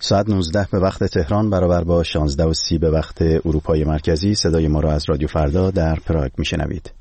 ساعت 19 به وقت تهران برابر با 16:30 به وقت اروپای مرکزی. صدای ما را از رادیو فردا در پراگ میشنوید.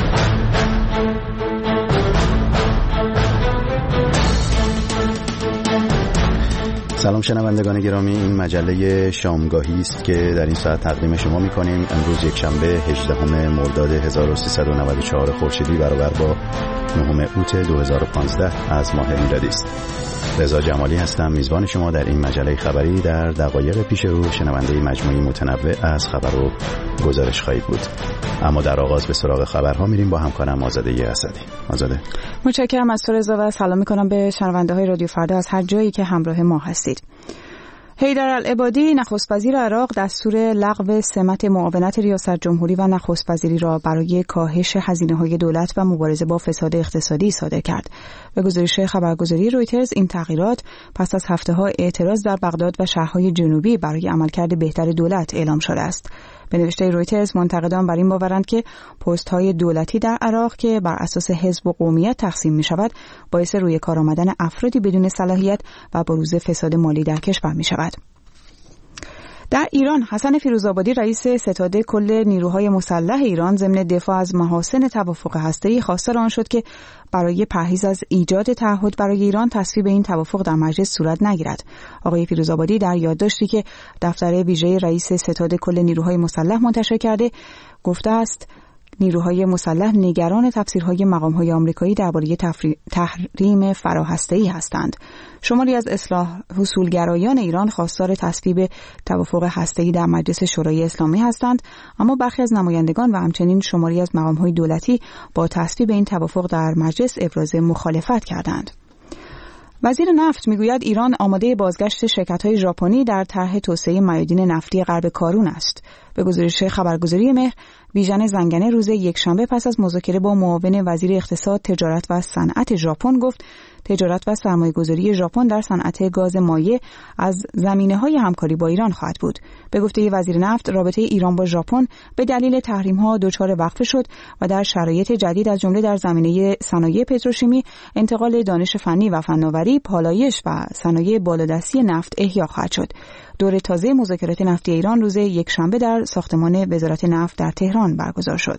سلام شنوندگان گرامی، این مجله شامگاهی است که در این ساعت تقدیم شما می‌کنیم. امروز یک شنبه 18 مرداد 1394 خورشیدی برابر با 9 اوت 2015 از ماه میلادی است. رضا جمالی هستم، میزبان شما در این مجله خبری. در دقایق پیش رو شنونده مجموعی متنوع از خبر و گزارش خواهید بود. اما در آغاز به سراغ خبرها میریم با همکارم آزاده اسدی. آزاده، متشکرم از تو رضا و سلام میکنم به شنونده های رادیو فردا از هر جایی که همراه ما هستید. حیدرالعبادی نخست وزیر عراق دستور لغو سمت معاونت ریاست جمهوری و نخست وزیری را برای کاهش هزینه‌های دولت و مبارزه با فساد اقتصادی صادر کرد. به گزارش خبرگزاری رویترز این تغییرات پس از هفته‌ها اعتراض در بغداد و شهرهای جنوبی برای عملکرد بهتر دولت اعلام شده است. به نوشته رویترز منتقدان بر این باورند که پست‌های دولتی در عراق که بر اساس حزب و قومیت تقسیم می‌شود باعث روی کار آمدن افرادی بدون صلاحیت و بروز فساد مالی در کشور می‌شود. در ایران حسن فیروزآبادی رئیس ستاد کل نیروهای مسلح ایران ضمن دفاع از محاسن توافق هسته‌ای خواستار آن شد که برای پرهیز از ایجاد تعهد برای ایران تصویب این توافق در مجلس صورت نگیرد. آقای فیروزآبادی در یادداشتی که دفتر ویژه رئیس ستاد کل نیروهای مسلح منتشر کرده گفته است نیروهای مسلح نگران تفسیرهای مقام‌های آمریکایی درباره تحریم فراهسته‌ای هستند. شماری از اصلاح حصولگرایان ایران خواستار تصویب توافق هسته‌ای در مجلس شورای اسلامی هستند، اما برخی از نمایندگان و همچنین شماری از مقام‌های دولتی با تصویب این توافق در مجلس ابراز مخالفت کردند. وزیر نفت میگوید ایران آماده بازگشت شرکت‌های ژاپنی در طرح توسعه میادین نفتی غرب کارون است. به گزارش خبرگزاری مهر، بیژن زنگنه روز یکشنبه پس از مذاکره با معاون وزیر اقتصاد، تجارت و صنعت ژاپن گفت تجارت و سرمایه‌گذاری ژاپن در صنعت گاز مایع از زمینه‌های همکاری با ایران خواهد بود. به گفته وزیر نفت، رابطه ایران با ژاپن به دلیل تحریم‌ها دچار وقفه شد و در شرایط جدید از جمله در زمینه صنایع پتروشیمی، انتقال دانش فنی و فناوری، پالایش و صنایع بالادستی نفت احیا خواهد شد. دور تازه مذاکرات نفتی ایران روز یکشنبه در ساختمان وزارت نفت در تهران برگزار شد.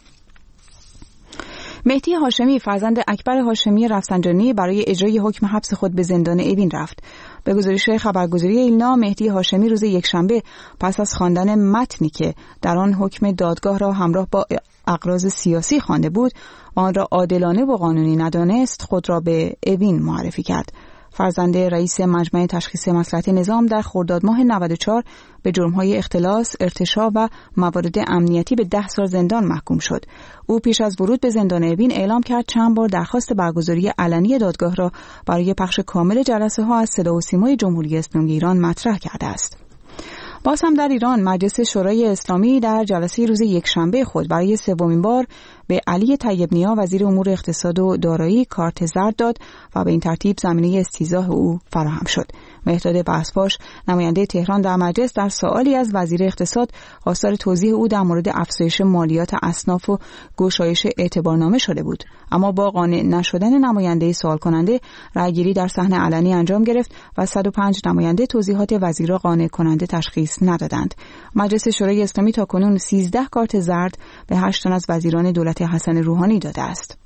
مهدی هاشمی فرزند اکبر هاشمی رفسنجانی برای اجرای حکم حبس خود به زندان اوین رفت. به گزارش خبرگزاری ایلنا، مهدی هاشمی روز یکشنبه پس از خواندن متنی که در آن حکم دادگاه را همراه با اغراض سیاسی خوانده بود و آن را عادلانه و قانونی ندانست، خود را به اوین معرفی کرد. فرزند رئیس مجمع تشخیص مصلحت نظام در خرداد ماه 94 به جرم‌های اختلاس، ارتشاء و موارد امنیتی به 10 سال زندان محکوم شد. او پیش از ورود به زندان اوین اعلام کرد چند بار درخواست برگزاری علنی دادگاه را برای پخش کامل جلسه‌ها از صدا و سیمای جمهوری اسلامی ایران مطرح کرده است. باز هم در ایران مجلس شورای اسلامی در جلسه روز یکشنبه خود برای سومین بار به علی طیب نیا وزیر امور اقتصاد و دارایی کارت زرد داد و به این ترتیب زمینه استیضاح او فراهم شد. مهداد بسپاش نماینده تهران در مجلس در سوالی از وزیر اقتصاد خواستار توضیح او در مورد افزایش مالیات اصناف و گشایش اعتبارنامه شده بود، اما با قانع نشدن نماینده سوال کننده رأیگیری در صحنه علنی انجام گرفت و 105 نماینده توضیحات وزیر را قانع کننده تشخیص ندادند. مجلس شورای اسلامی تاکنون 13 کارت زرد به 8 تن از وزیران دولت حسن روحانی داده است.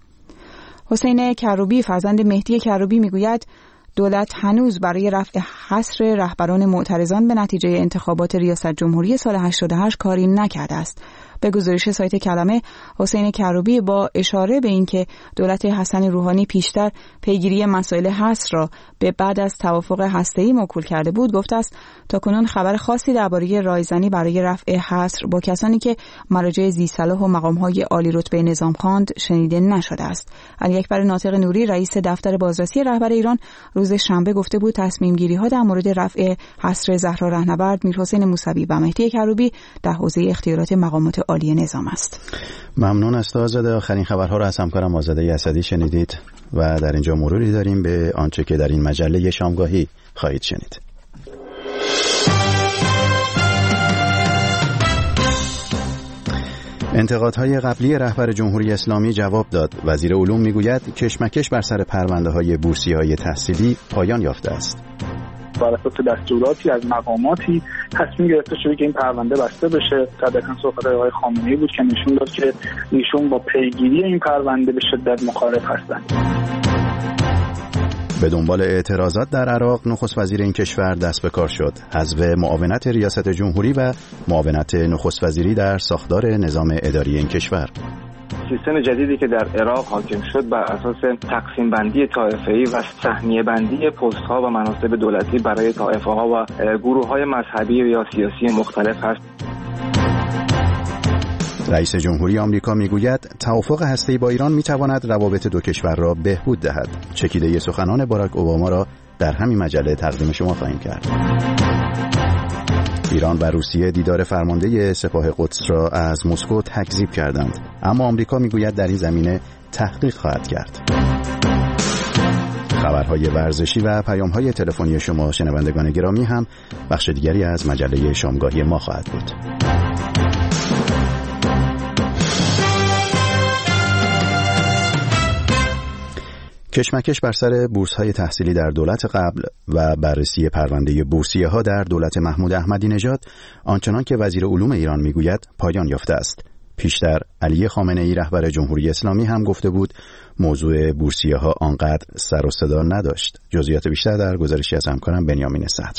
حسین کروبی فرزند مهدی کروبی میگوید دولت هنوز برای رفع حصر رهبران معترضان به نتیجه انتخابات ریاست جمهوری سال 88 کاری نکرده است. به گزارش سایت کلمه، حسین کروبی با اشاره به اینکه دولت حسن روحانی پیشتر پیگیری مسائل حصر را به بعد از توافق هسته‌ای موکول کرده بود گفته است تاکنون خبر خاصی درباره رایزنی برای رفع حصر با کسانی که مراجع ذی‌صلاح و مقام‌های عالی رتبه نظام خواند شنیده نشده است. علی اکبر ناطق نوری رئیس دفتر بازرسی رهبر ایران روز شنبه گفته بود تصمیم گیری‌ها در مورد رفع حصر زهرا رهنورد، میرحسین موسوی و مهدی کروبی در حوزه اختیارات مقامات عالی نظام است. ممنون است آزاده. آخرین خبرها را از همکارم آزاده اسدی شنیدید و در اینجا مروری داریم به آنچه که در این مجله شامگاهی خواهید شنید. انتقادهای قبلی رهبر جمهوری اسلامی جواب داد. وزیر علوم میگوید کشمکش بر سر پرونده‌های بورسیه‌های تحصیلی پایان یافته است. بر اساس دستوراتی از مقاماتی تصمیم گرفته شده که این پرونده بسته بشه. طبعا صحبت آقای خامنه‌ای بود که نشون داد که ایشون با پیگیری این پرونده به شدت مخالف هستند. به دنبال اعتراضات در عراق، نخست وزیر این کشور دست به کار شد. حذف معاونت ریاست جمهوری و معاونت نخست وزیری در ساختار نظام اداری این کشور. سیستم جدیدی که در عراق حاکم شد بر اساس تقسیم بندی طایفه‌ای و سهمیه بندی پست‌ها و مناصب دولتی برای طایفه‌ها و گروه‌های مذهبی یا سیاسی مختلف است. رئیس جمهوری آمریکا میگوید توافق هسته‌ای با ایران میتواند روابط دو کشور را بهبود دهد. چکیده سخنان باراک اوباما را در همین مجله تقدیم شما خواهیم کرد. ایران و روسیه دیدار فرمانده سپاه قدس را از مسکو تکذیب کردند، اما آمریکا میگوید در این زمینه تحقیق خواهد کرد. خبرهای ورزشی و پیام‌های تلفنی شما شنوندگان گرامی هم بخش دیگری از مجله شامگاهی ما خواهد بود. کشمکش بر سر بورس‌های تحصیلی در دولت قبل و بررسی پرونده بورسیه‌ها در دولت محمود احمدی نژاد آنچنان که وزیر علوم ایران میگوید پایان یافته است. پیشتر علی خامنه‌ای رهبر جمهوری اسلامی هم گفته بود موضوع بورسیه‌ها آنقدر سر و صدا نداشت. جزئیات بیشتر در گزارشی از همکارم بنیامین صدر.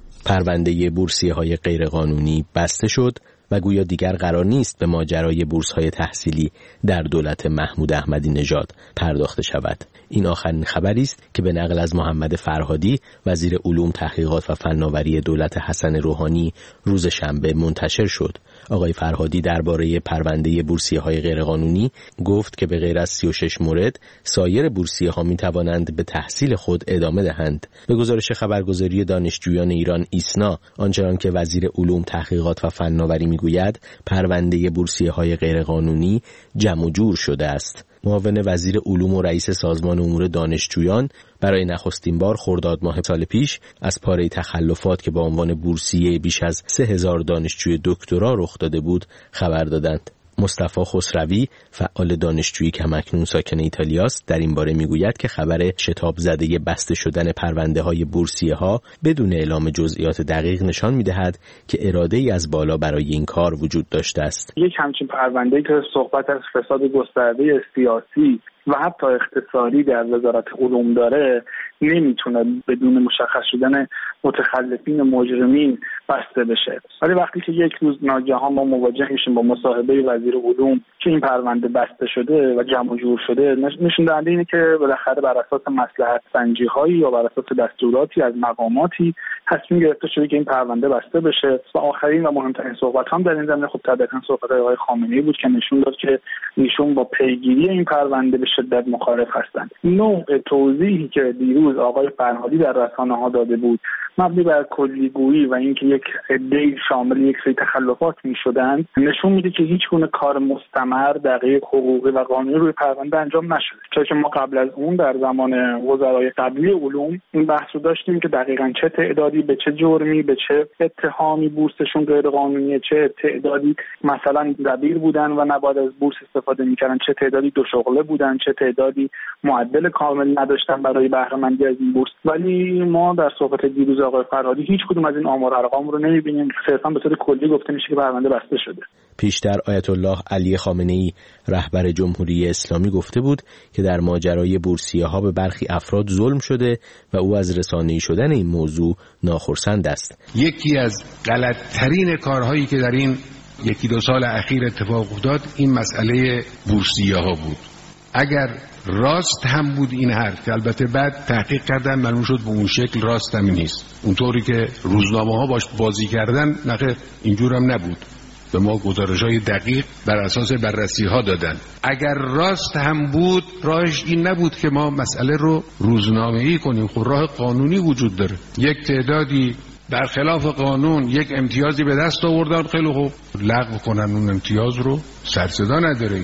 پرونده بورسیه‌های غیرقانونی بسته شد و گویا دیگر قرار نیست به ماجرای بورس‌های تحصیلی در دولت محمود احمدی نژاد پرداخته شود. این آخرین خبری است که به نقل از محمد فرهادی وزیر علوم، تحقیقات و فناوری دولت حسن روحانی روز شنبه منتشر شد. آقای فرهادی درباره پرونده بورسیه‌های غیرقانونی گفت که به غیر از 36 مورد سایر بورسیه‌ها می‌توانند به تحصیل خود ادامه دهند. به گزارش خبرگزاری دانشجویان ایران ایسنا، آنچنان که وزیر علوم، تحقیقات و فناوری می‌گوید پرونده بورسیه‌های غیرقانونی جمع و جور شده است. معاون وزیر علوم و رئیس سازمان امور دانشجویان برای نخستین بار خرداد ماه سال پیش از پاره تخلفات که با عنوان بورسیه بیش از 3000 دانشجوی دکترا رخ داده بود خبر دادند. مصطفی خسروی، فعال دانشجویی که همکنون ساکن ایتالیاست، در این باره میگوید که خبر شتاب زده بسته شدن پرونده‌های بورسیه‌ها بدون اعلام جزئیات دقیق نشان می‌دهد که اراده‌ای از بالا برای این کار وجود داشته است. یک همچین پرونده‌ای که صحبت از فساد گسترده سیاسی و حتی اقتصادی در وزارت علوم داره نمیتونه بدون مشخص شدن متخلفین مجرمین بسته بشه. ولی وقتی که یک روز ناگهان ما مواجه میشیم با مصاحبه وزیر علوم که این پرونده بسته شده و جمع جور شده، نشون دهنده اینه که بالاخره بر اساس مصلحت سنجی هایی یا بر اساس دستوراتی از مقاماتی تصمیم گرفته شده که این پرونده بسته بشه. و آخرین و مهمترین صحبت هم در این زمینه خب طبعا صحبت آقای خامنه‌ای بود که نشون داد که ایشون با پیگیری این پرونده به شدت مخالف هستند. نوع توضیحی که دیروز آقای فرهادی در رسانه‌ها داده بود مبنی بر کلیگویی و اینکه یک عده‌ای شامل یک سری تخلفات می‌شدند نشون میده که هیچ گونه کار مستمر دقیق حقوقی و قانونی روی پرونده انجام نشده. چون که ما قبل از اون در زمان وزرای قبلی علوم این بحث رو داشتیم که دقیقاً چه تعدادی به چه جرمی به چه اتهامی بورسشون غیر قانونیه، چه تعدادی مثلا دبیر بودن و نباید از بورس استفاده می‌کردن، چه تعدادی دو شغله بودن، چه تعدادی معدل کامل نداشتن برای بهره مندی از این بورس. ولی ما در صحبت دیروز آقای فرهادی هیچ کدوم از این آمار و ارقام رو نمی‌بینیم. صرفاً به طور کلی گفته میشه که پرونده بسته شده. پیشتر آیت الله علی خامنه‌ای رهبر جمهوری اسلامی گفته بود که در ماجرای بورسیه‌ها به برخی افراد ظلم شده و او از رسانه‌ای شدن این موضوع ناخرسند است. یکی از غلط‌ترین کارهایی که در این یکی دو سال اخیر اتفاق افتاد این مسئله بورسیه‌ها بود. اگر راست هم بود این حرف که البته بعد تحقیق کردن معلوم شد به اون شکل راست هم نیست، اونطوری که روزنامه‌ها باش بازی کردن نخیر اینجور هم نبود، به ما گزارش‌های دقیق بر اساس بررسی‌ها دادن. اگر راست هم بود راهش این نبود که ما مسئله رو روزنامه‌ای کنیم. خب راه قانونی وجود داره. یک تعدادی برخلاف قانون یک امتیازی به دست آوردن، خیلی خوب لغو کنن اون امتیاز رو، سر صدا نداره.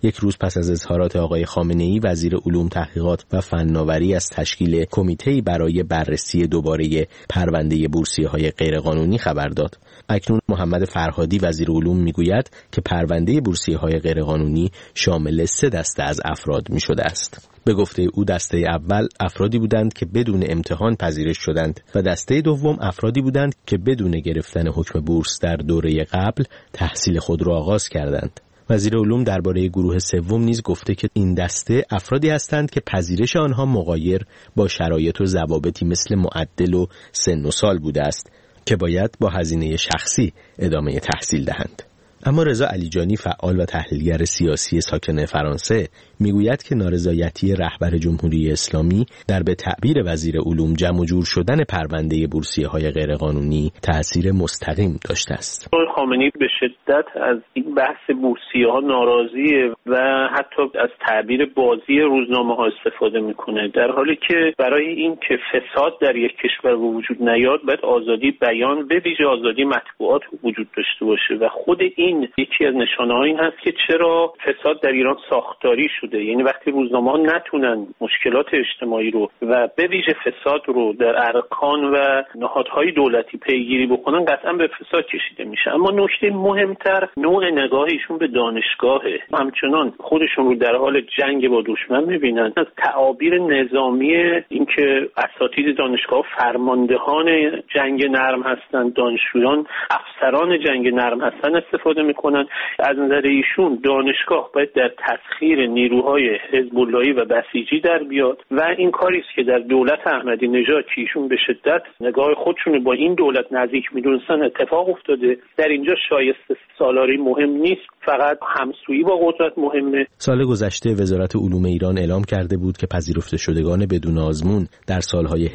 یک روز پس از اظهارات آقای خامنه‌ای، وزیر علوم، تحقیقات و فناوری از تشکیل کمیته‌ای برای بررسی دوباره پرونده بورسیه‌های غیرقانونی خبر داد. اکنون محمد فرهادی وزیر علوم میگوید که پرونده بورسیه‌های غیرقانونی شامل 3 دسته از افراد می‌شده است. به گفته او دسته اول افرادی بودند که بدون امتحان پذیرش شدند و دسته دوم افرادی بودند که بدون گرفتن حکم بورس در دوره قبل تحصیل خود را آغاز کردند. وزیر علوم درباره گروه سوم نیز گفته که این دسته افرادی هستند که پذیرش آنها مغایر با شرایط و ضوابطی مثل معدل و سن و سال بوده است که باید با هزینه شخصی ادامه تحصیل دهند. اما رضا علیجانی، فعال و تحلیلگر سیاسی ساکن فرانسه، میگوید که نارضایتی رهبر جمهوری اسلامی در به تعبیر وزیر علوم جمع جور شدن پرونده بورسیه‌های غیرقانونی تأثیر مستقیم داشته است. خامنه‌ای به شدت از این بحث بورسیه‌ها ناراضیه و حتی از تعبیر بازی روزنامه‌ها استفاده میکنه، در حالی که برای این که فساد در یک کشور وجود نیاد باید آزادی بیان به ویژه آزادی مطبوعات وجود داشته باشه و خود این یکی از نشانه‌ها این هست که چرا فساد در ایران ساختاری شده. یعنی وقتی روزنامه‌ها نتونن مشکلات اجتماعی رو و به ویژه فساد رو در ارکان و نهادهای دولتی پیگیری بکنن قطعا به فساد کشیده میشه. اما نکته مهمتر نوع نگاه ایشون به دانشگاهه. همچنان خودشون رو در حال جنگ با دشمن میبینن. از تعابیر نظامی اینکه اساتید دانشگاه فرماندهان جنگ نرم هستند، دانشجویان افسران جنگ نرم هستند استفاده میکنن. از نظر ایشون دانشگاه باید در تسخیر نیروهای حزب اللهی و بسیجی در بیاد و این کاری است که در دولت احمدی نژاد که ایشون به شدت نگاه خودشون با این دولت نزدیک میدونستن اتفاق افتاده. در اینجا شایسته سالاری مهم نیست، فقط همسویی با قدرت مهمه. سال گذشته وزارت علوم ایران اعلام کرده بود که پذیرفته شدگان بدون آزمون در سالهای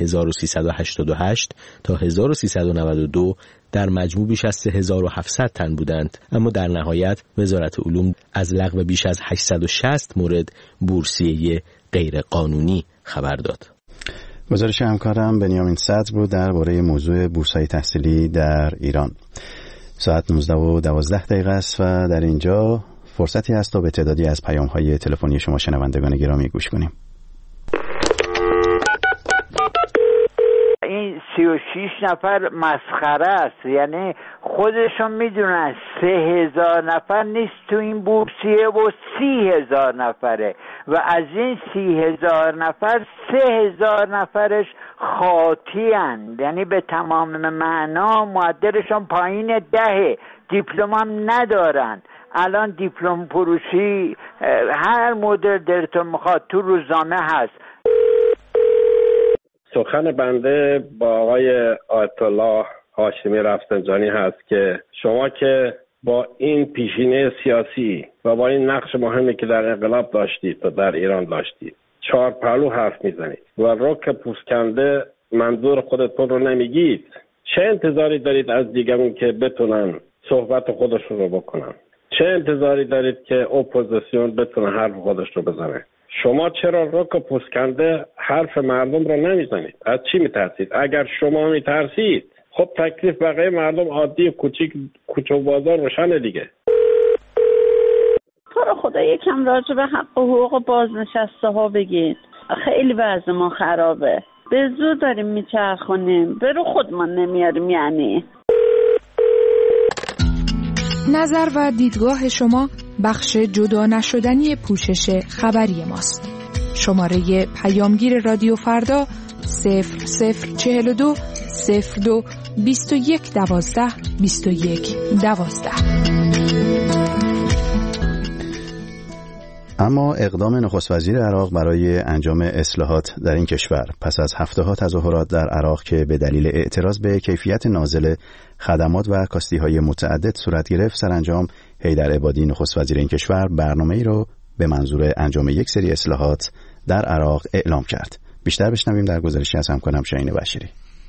1388 تا 1392 در مجموع بیش از 3700 تن بودند، اما در نهایت وزارت علوم از لغو بیش از 860 مورد بورسیه غیر قانونی خبر داد. گزارش همکارم بنیامین صدر بود درباره موضوع بورس‌های تحصیلی در ایران. ساعت 19:12 است و در اینجا فرصتی هست تا به تعدادی از پیام‌های تلفنی شما شنوندگان گرامی گوش کنیم. این 36 نفر مسخره است، یعنی خودشون میدونن 3000 نفر نیست تو این بورسیه و 30,000 نفره و از این 30,000 نفر 3,000 نفرش خاطی اند، یعنی به تمام معنا معدلشون پایین 10، دیپلم هم ندارن. الان دیپلم فروشی هر مدل دلتون میخواد تو روزنامه هست. سخن بنده با آقای آیت الله هاشمی رفسنجانی هست که شما که با این پیشینه سیاسی و با این نقش مهمی که در انقلاب داشتید و در ایران داشتید 4 پهلو حرف میزنید و رک پوستکنده منظور خودتون رو نمیگید، چه انتظاری دارید از دیگران که بتونن صحبت خودشون رو بکنن؟ چه انتظاری دارید که اپوزیسیون بتونه حرف خودش رو بزنه؟ شما چرا رک و پوسکنده حرف مردم رو نمیزنید؟ از چی میترسید؟ اگر شما میترسید خب تکلیف بقیه مردم عادی کوچه و بازار روشنه دیگه. تو رو خدا یکم راجع به حق و حقوق بازنشسته ها بگید، خیلی وضع ما خرابه، به زور داریم میچرخونیم، برو خودمان نمیاریم. یعنی نظر و دیدگاه شما بخش جدا نشدنی پوشش خبری ماست. شماره پیامگیر رادیو فردا 0042 02 21 12 21 12. اما اقدام نخست وزیر عراق برای انجام اصلاحات در این کشور پس از هفته‌ها تظاهرات در عراق که به دلیل اعتراض به کیفیت نازل خدمات و کاستی‌های متعدد صورت گرفت، سرانجام حیدر عبادی نخست وزیر این کشور برنامه‌ای را به منظور انجام یک سری اصلاحات در عراق اعلام کرد. بیشتر بشنویم در گزارشی از همکارم شاهین بشیری.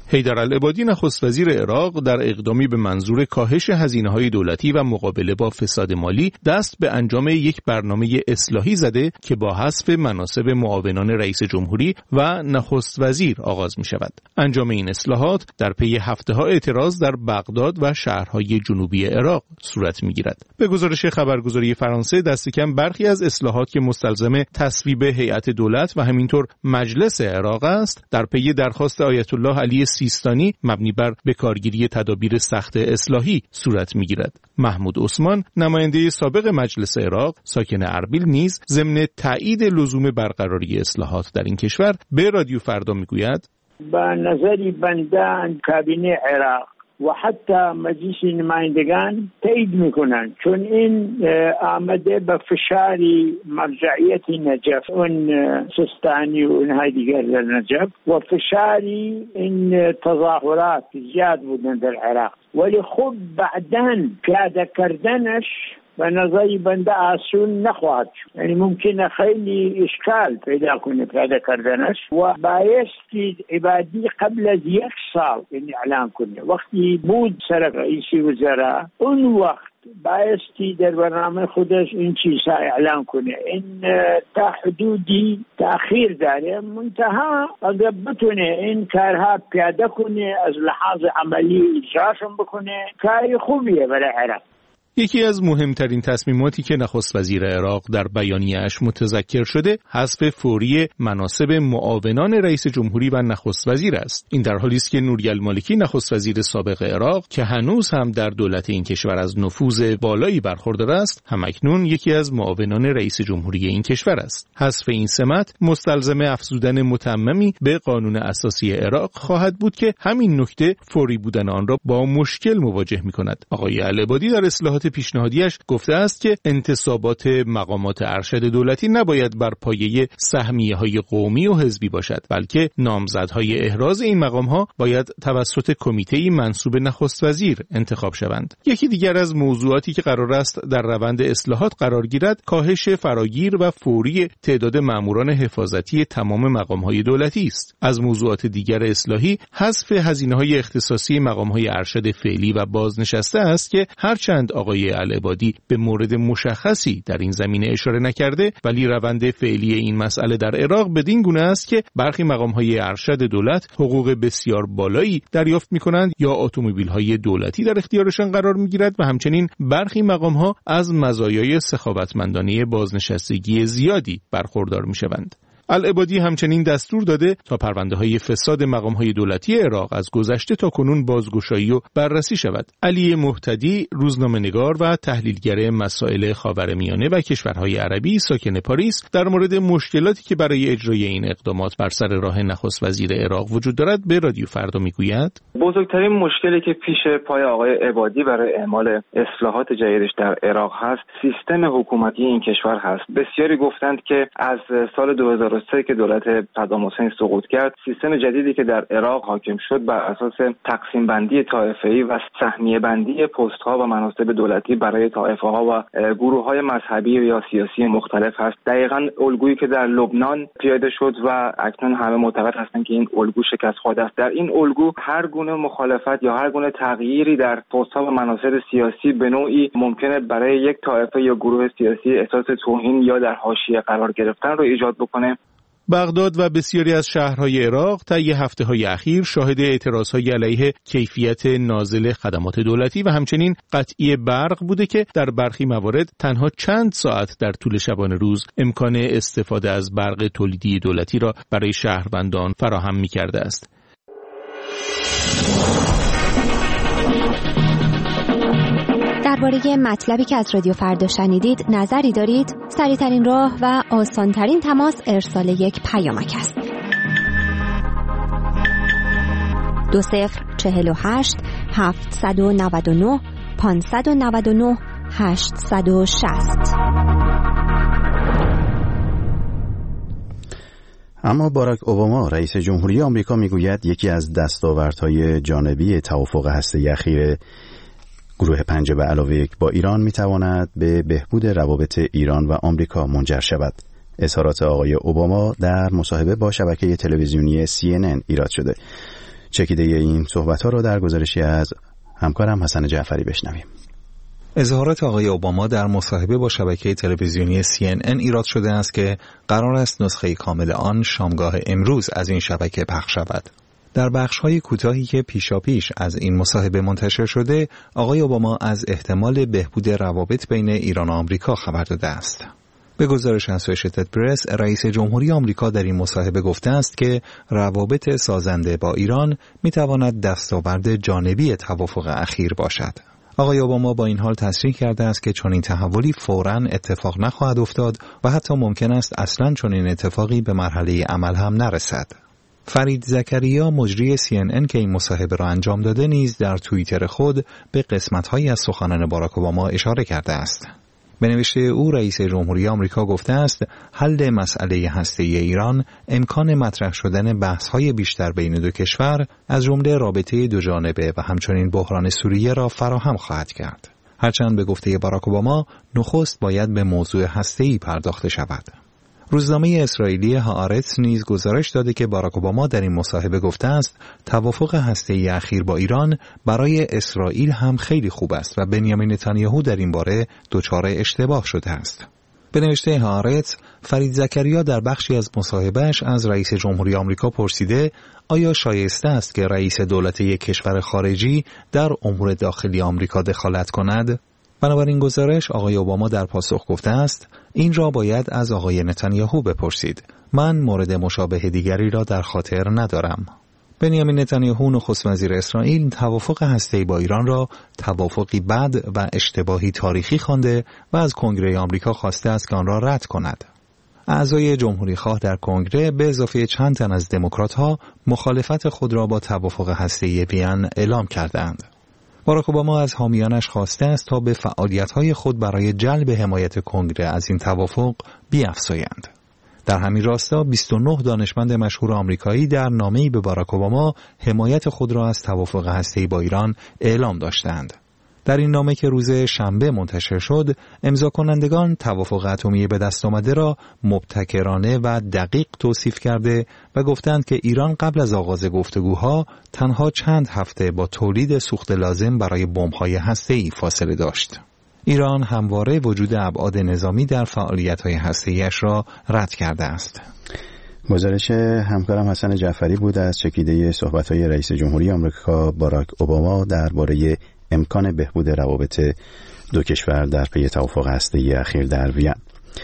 حیدر العبادی نخست وزیر عراق در اقدامی به منظور کاهش هزینه‌های دولتی و مقابله با فساد مالی دست به انجام یک برنامه اصلاحی زده که با حذف مناصب معاونان رئیس جمهوری و نخست وزیر آغاز می شود. انجام این اصلاحات در پی هفته‌ها اعتراض در بغداد و شهرهای جنوبی عراق صورت می گیرد. به گزارش خبرگزاری فرانسه دست کم برخی از اصلاحات که مستلزم تصویب هیئت دولت و همینطور مجلس عراق است در پی درخواست آیت الله علی سیستانی مبنی بر بکارگیری تدابیر سخت اصلاحی صورت می‌گیرد. محمود عثمان نماینده سابق مجلس عراق ساکن اربیل نیز ضمن تایید لزوم برقراری اصلاحات در این کشور به رادیو فردا میگوید با نظری بنده کابینه عراق و حتی مجلس نمایندگان تایید میکنن، چون این آمده به فشاری مرجعیت نجف اون سیستانی و اونهای دیگر در نجف و فشاری این تظاهرات زیاد بودن در عراق، ولی خب بعداً پیاده کردنش به نظری بنده آسون نخواهد شد. یعنی ممکنه خیلی اشکال پیدا کنه پیاده کردنش و بایستی عبادی قبل از 1 سال این اعلام کنه. وقتی بود سر رئیس وزراء اون وقت بایستی در برنامه خودش این چیزها اعلام کنه. این تا حدودی تأخیر داره، منتها اگر بتونه این کارها پیاده کنه از لحاظ عملی اجراشون بکنه کاری خوبیه برای عراق. یکی از مهمترین تصمیماتی که نخست وزیر عراق در بیانیه‌اش متذکر شده حذف فوری مناصب معاونان رئیس جمهوری و نخست وزیر است. این در حالی است که نوری المالکی نخست وزیر سابق عراق که هنوز هم در دولت این کشور از نفوذ بالایی برخوردار است، همکنون یکی از معاونان رئیس جمهوری این کشور است. حذف این سمت مستلزم افزودن متممی به قانون اساسی عراق خواهد بود که همین نکته فوری بودن آن را با مشکل مواجه می‌کند. آقای العبادی در اصلاحات پیشنهادیش گفته است که انتصابات مقامات ارشد دولتی نباید بر پایه سهمیه‌های قومی و حزبی باشد، بلکه نامزدهای احراز این مقام‌ها باید توسط کمیته‌ای منصوب نخست وزیر انتخاب شوند. یکی دیگر از موضوعاتی که قرار است در روند اصلاحات قرار گیرد، کاهش فراگیر و فوری تعداد ماموران حفاظتی تمام مقام‌های دولتی است. از موضوعات دیگر اصلاحی، حذف هزینه‌های اختصاصی مقام‌های ارشد فعلی و بازنشسته است که هرچند آقای العبادی به مورد مشخصی در این زمینه اشاره نکرده، ولی روند فعلی این مسئله در عراق بدین گونه است که برخی مقام‌های ارشد دولت حقوق بسیار بالایی دریافت می‌کنند یا اتومبیل‌های دولتی در اختیارشان قرار می‌گیرد و همچنین برخی مقام‌ها از مزایای سخاوتمندانه بازنشستگی زیادی برخوردار می‌شوند. العبادی همچنین دستور داده تا پرونده‌های فساد مقام‌های دولتی عراق از گذشته تا کنون بازگشایی و بررسی شود. علی مهتدی، روزنامه‌نگار و تحلیلگر مسائل خاورمیانه و کشورهای عربی ساکن پاریس، در مورد مشکلاتی که برای اجرای این اقدامات بر سر راه نخست وزیر عراق وجود دارد به رادیو فردا میگوید: بزرگترین مشکلی که پیش پای آقای عبادی برای اعمال اصلاحات جدیدش در عراق هست، سیستم حکومتی این کشور هست. بسیاری گفتند که از سال 2003 که دولت صدام حسین سقوط کرد، سیستم جدیدی که در عراق حاکم شد بر اساس تقسیم بندی طایفه‌ای و سهمیه بندی پست‌ها و مناصب دولتی برای طایفه‌ها و گروه‌های مذهبی یا سیاسی مختلف هست. دقیقاً الگویی که در لبنان پیاده شد و اکنون همه معتقد هستند که این الگو شکست خورده است. در این الگو هر گونه مخالفت یا هر گونه تغییری در پست‌ها و مناصب سیاسی به نوعی ممکنه برای یک طایفه یا گروه سیاسی احساس توهین یا در حاشیه قرار گرفتن رو ایجاد بکنه. بغداد و بسیاری از شهرهای عراق طی هفته‌های اخیر شاهد اعتراضهای علیه کیفیت نازل خدمات دولتی و همچنین قطعی برق بوده که در برخی موارد تنها چند ساعت در طول شبانه روز امکان استفاده از برق تولیدی دولتی را برای شهروندان فراهم می‌کرده است. درباره مطلبی که از رادیو فردا شنیدید نظری دارید؟ سریع‌ترین راه و آسان‌ترین تماس ارسال یک پیامک است. 2048 799 599 860. اما باراک اوباما رئیس جمهوری آمریکا میگوید یکی از دستاوردهای جانبی توافق هسته‌ای اخیر گروه 5 به علاوه 1 با ایران میتواند به بهبود روابط ایران و آمریکا منجر شود. اظهارات آقای اوباما در مصاحبه با شبکه تلویزیونی CNN ایراد شده. چکیده این صحبت‌ها رو در گزارشی از همکارم حسن جعفری بشنویم. اظهارات آقای اوباما در مصاحبه با شبکه تلویزیونی CNN ایراد شده است که قرار است نسخه کامل آن شامگاه امروز از این شبکه پخش شود. در بخش‌های کوتاهی که پیشاپیش از این مصاحبه منتشر شده، آقای اوباما از احتمال بهبود روابط بین ایران و آمریکا خبر داده است. به گزارش اسوشییتد پرس، رئیس جمهوری آمریکا در این مصاحبه گفته است که روابط سازنده با ایران می‌تواند دستاورد جانبی توافق اخیر باشد. آقای اوباما با این حال تصریح کرده است که چنین تحولی فوراً اتفاق نخواهد افتاد و حتی ممکن است اصلاً چنین اتفاقی به مرحله عمل هم نرسد. فرید زکریا مجری CNN که این مصاحبه را انجام داده نیز در توییتر خود به قسمت‌هایی از سخنان باراک اوباما اشاره کرده است. به نوشته او، رئیس جمهوری آمریکا گفته است حل مسئله هسته‌ای ایران امکان مطرح شدن بحث‌های بیشتر بین دو کشور از جمله رابطه دو جانبه و همچنین بحران سوریه را فراهم خواهد کرد. هرچند به گفته باراک اوباما نخست باید به موضوع هسته‌ای پرداخته شود. روزنامه اسرائیلی هآرتس نیز گزارش داده که باراک اوباما در این مصاحبه گفته است توافق هسته‌ای اخیر با ایران برای اسرائیل هم خیلی خوب است و بنیامین نتانیاهو در این باره دچار اشتباه شده است. به نوشته هآرتس، فرید زکریا در بخشی از مصاحبهش از رئیس جمهوری آمریکا پرسیده آیا شایسته است که رئیس دولت یک کشور خارجی در امور داخلی آمریکا دخالت کند؟ بنابراین گزارش آقای اوباما در پاسخ گفته است این را باید از آقای نتانیاهو بپرسید. من مورد مشابه دیگری را در خاطر ندارم. بنیامین نتانیاهو نخست وزیر اسرائیل توافق هسته‌ای با ایران را توافقی بد و اشتباهی تاریخی خوانده و از کنگره آمریکا خواسته است که آن را رد کند. اعضای جمهوری خواه در کنگره به اضافه چند تن از دموکرات‌ها مخالفت خود را با توافق هسته‌ای وین اعلام کردند. باراک اوباما از حامیانش خواسته است تا به فعالیت‌های خود برای جلب حمایت کنگره از این توافق بیفزایند. در همین راستا 29 دانشمند مشهور آمریکایی در نامه‌ای به باراک اوباما حمایت خود را از توافق هسته‌ای با ایران اعلام داشتند. در این نامه که روز شنبه منتشر شد، امضا کنندگان توافق اتمی به دست آمده را مبتکرانه و دقیق توصیف کرده و گفتند که ایران قبل از آغاز گفتگوها تنها چند هفته با تولید سوخت لازم برای بمب‌های هسته‌ای فاصله داشت. ایران همواره وجود ابعاد نظامی در فعالیت‌های هسته‌ای‌اش را رد کرده است. گزارش همکارم حسن جعفری بود از چکیده صحبت‌های رئیس جمهوری آمریکا باراک اوباما درباره امکان بهبود روابط دو کشور در پی توافق هسته‌ای اخیر در وین.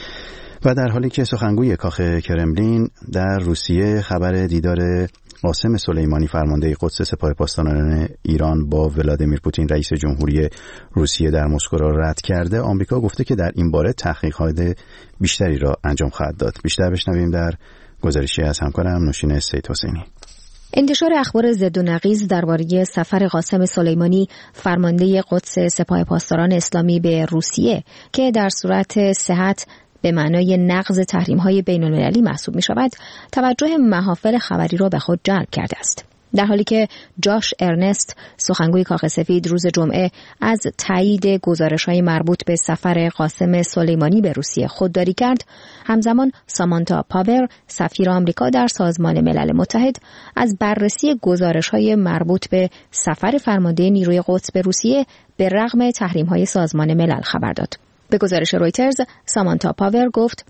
و در حالی که سخنگوی کاخ کرملین در روسیه خبر دیدار قاسم سلیمانی فرمانده قدس سپاه پاسداران ایران با ولادیمیر پوتین رئیس جمهوری روسیه در مسکو را رد کرده، آمریکا گفته که در این باره تحقیقات بیشتری را انجام خواهد داد. بیشتر بشنویم در گزارشی از همکارم نوشین سید حسینی. انتشار اخبار ضد و نقیض درباره سفر قاسم سلیمانی فرمانده قدس سپاه پاسداران اسلامی به روسیه که در صورت صحت به معنای نقض تحریم‌های بین‌المللی محسوب می‌شود، توجه محافل خبری را به خود جلب کرده است. در حالی که جاش ارنست، سخنگوی کاخ سفید، روز جمعه از تایید گزارش‌های مربوط به سفر قاسم سلیمانی به روسیه خودداری کرد، همزمان سامانتا پاور، سفیر آمریکا در سازمان ملل متحد، از بررسی گزارش‌های مربوط به سفر فرمانده نیروی قدس به روسیه به رغم تحریم‌های سازمان ملل خبر داد. به گزارش رویترز، سامانتا پاور گفت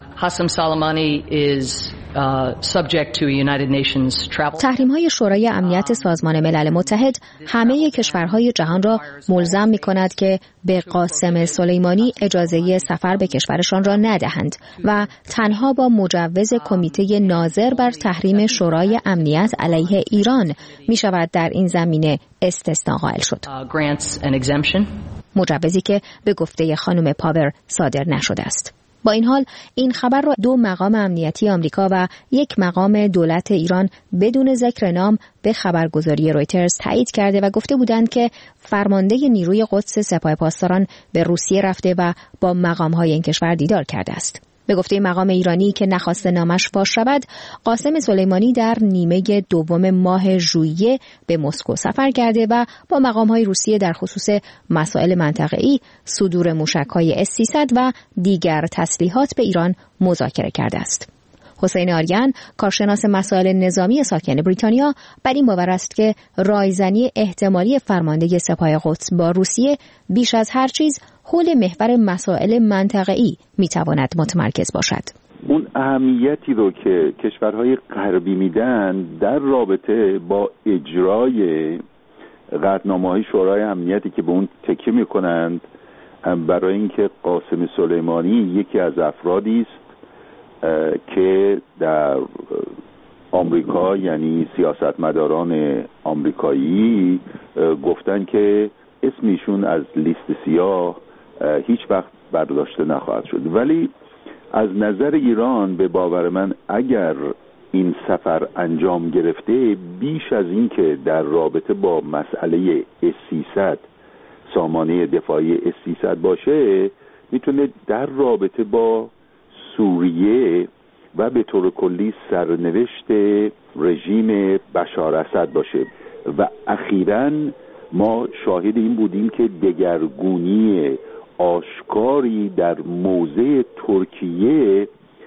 تحریم‌های شورای امنیت سازمان ملل متحد همه کشورهای جهان را ملزم می‌کند که به قاسم سلیمانی اجازه سفر به کشورشان را ندهند و تنها با مجوز کمیته ناظر بر تحریم شورای امنیت علیه ایران می‌شود در این زمینه استثناء قائل شد. مجوزی که به گفته خانم پاور صادر نشده است. با این حال این خبر را دو مقام امنیتی آمریکا و یک مقام دولت ایران بدون ذکر نام به خبرگزاری رویترز تایید کرده و گفته بودند که فرمانده نیروی قدس سپاه پاسداران به روسیه رفته و با مقام‌های این کشور دیدار کرده است. به گفته مقام ایرانی که نخواسته نامش فاش شود، قاسم سلیمانی در نیمه دوم ماه ژوئیه به مسکو سفر کرده و با مقام‌های روسیه در خصوص مسائل منطقه‌ای، صدور موشک‌های S-300 و دیگر تسلیحات به ایران مذاکره کرده است. حسین آریان، کارشناس مسائل نظامی ساکن بریتانیا، بر این باور است که رایزنی احتمالی فرمانده سپاه قدس با روسیه بیش از هر چیز حول محور مسائل منطقه‌ای میتواند متمرکز باشد. اون اهمیتی رو که کشورهای غربی میدن در رابطه با اجرای قطعنامه‌های شورای امنیتی که به اون تکیه میکنند، برای اینکه قاسم سلیمانی یکی از افرادی است که در آمریکا، یعنی سیاستمداران آمریکایی گفتن که اسمشون از لیست سیاه هیچ وقت برداشته نخواهد شد. ولی از نظر ایران به باور من اگر این سفر انجام گرفته، بیش از این که در رابطه با مسئله S-300 سامانه دفاعی S-300 باشه، میتونه در رابطه با سوریه و به طور کلی سرنوشت رژیم بشار اسد باشه. و اخیراً ما شاهد این بودیم که دگرگونی آشکاری در موضع ترکیه